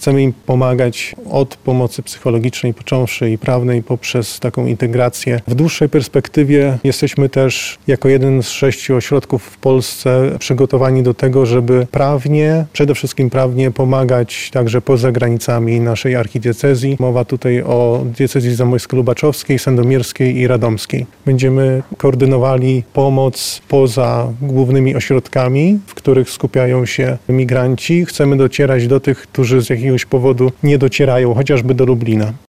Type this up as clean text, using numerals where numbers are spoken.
Chcemy im pomagać od pomocy psychologicznej począwszy i prawnej poprzez taką integrację. W dłuższej perspektywie jesteśmy też jako jeden z 6 ośrodków w Polsce przygotowani do tego, żeby przede wszystkim prawnie pomagać także poza granicami naszej archidiecezji. Mowa tutaj o diecezji zamojsko-lubaczowskiej, sandomierskiej i radomskiej. Będziemy koordynowali pomoc poza głównymi ośrodkami, w których skupiają się migranci. Chcemy docierać do tych, którzy z jakiegoś powodu nie docierają, chociażby do Lublina.